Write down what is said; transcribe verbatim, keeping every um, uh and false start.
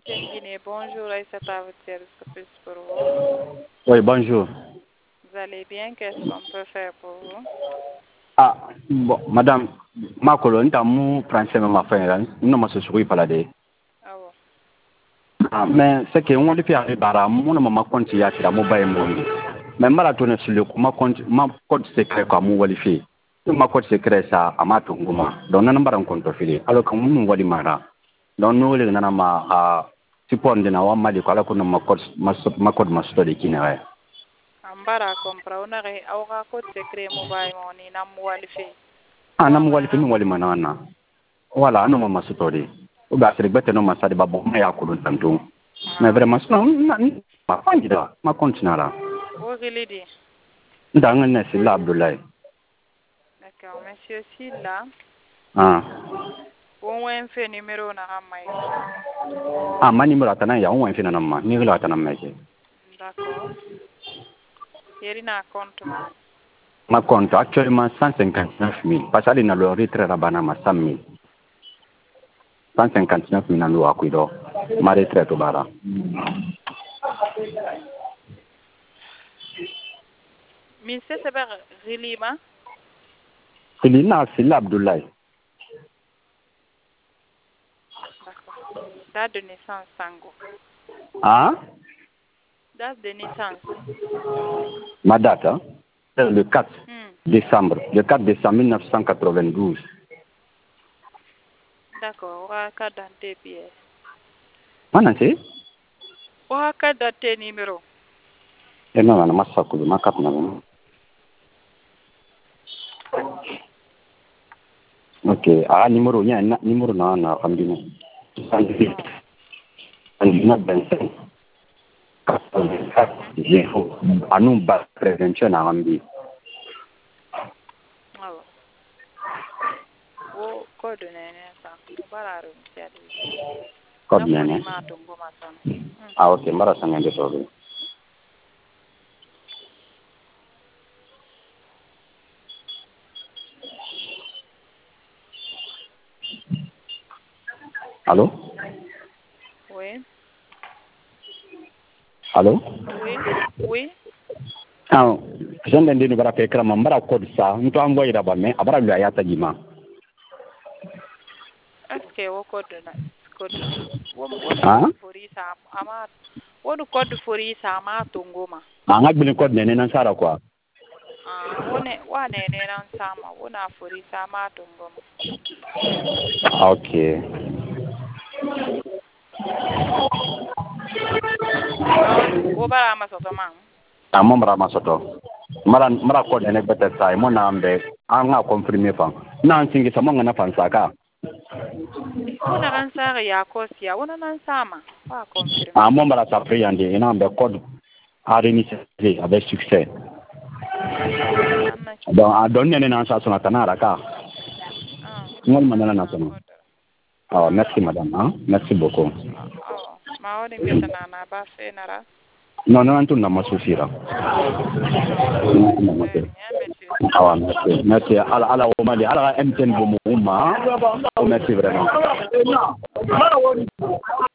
M T N Guinée, bonjour, Aïssata à votre service, que puis-je pour vous? Oui, bonjour. Vous allez bien? Qu'est-ce qu'on peut faire pour vous? Ah, bon, madame, ma colonne, t'as mon français, ma femme, non, ma souris pas là de. Ah bon? Ah, mais c'est que on depuis arriver à mon maman compte y a tiré mon bail mon. Mais marathon sur le ma compte, ma code secret comme mon walifi. Ma code secret ça, à ma tunguma. Donc, non, pas un compte fili. Alors que mon wali mara. Donc, nous, les nana ma, ah, tu peux en donner un mali, alors que ma code, ma code, ma story qui n'est. Ambara compra una re auga code secret mobile money na mwali fi. Ah, na mwali fi mwali manana. Voilà, non ma story. O ba sere bete no masade ba bon ya ko tanto. Mais vraiment non ma fandira, ma continuera. O gilidi. Ndanga na Silla Abdoulaye. D'accord, monsieur Silla. Ah. On va faire numéro na ramai. Ah, ma numéro atana ya on fait na ma. Numéro atana ma. D'accord. Yeri na compte ma. Ma compte actuellement cent cinquante-neuf mille. Parce que na le retrait rabana ma cent mille. cent cinquante-neuf mille na lo akuido. Ma retrait to bara. Monsieur Seber Rilima. Silina Silla Abdoulaye. D'accord. Date de naissance Sango. Ah? Date de naissance. Ma date, hein? C'est le quatre Hmm. décembre. Le quatre décembre mille neuf cent quatre-vingt-douze. D'accord. Wa ka dante pièce. Mana c'est? Wa ka date numéro. Eh non, non, ma sac, ma cap, non. Ok, ah, numéro, il y a un numéro, non, non, comme dit, non. soixante-dix-huit, vingt-cinq, quatre-vingt-quatre, zéro. Ah, nous, bas, prévention, à Rambi. Ah bon. Wo code nene sa. Bara rum tiadi. Code bien, hein? Ma tumbo masan. Ah, ok, mara sanga de sobe. Allô? Oui. Allô? Oui. Oui. Ah, j'en ai dit, bara fekra, mambara code ça, nous t'en envoyé là-bas, mais abara lui ayata jima. Est-ce que wo code na code wo wo Ah? code fori sa ama wo code fori sa ma tungoma. Ah, ngak bin code nene nan sara quoi. Ah, wo ne wa nene nan sama wo na fori sa ma tungoma. Ok. Wo bara ma soto ma. Ah, mon mara masoto. Mara mara code nene bete sai, mon nambe, anga confirmer fa. Nan singi sa monga na fansaka. Wo na kan sa ya kosia wo na nan sama. Wa confirmer. Ah, mon mara sa priande, ina be code a réinitialisé avec succès. Donc, a donné une annonce à son attenant, ka. Ah. Non, madame la nationale. Ah, merci, madame. Hein? Merci beaucoup. Oh, ma wadi mbeta na na ba fe nara. Non, non, tout n'a pas souci là. Ah, merci. Merci. Alors, alors, on m'a dit, alors, M T N, bon, merci vraiment.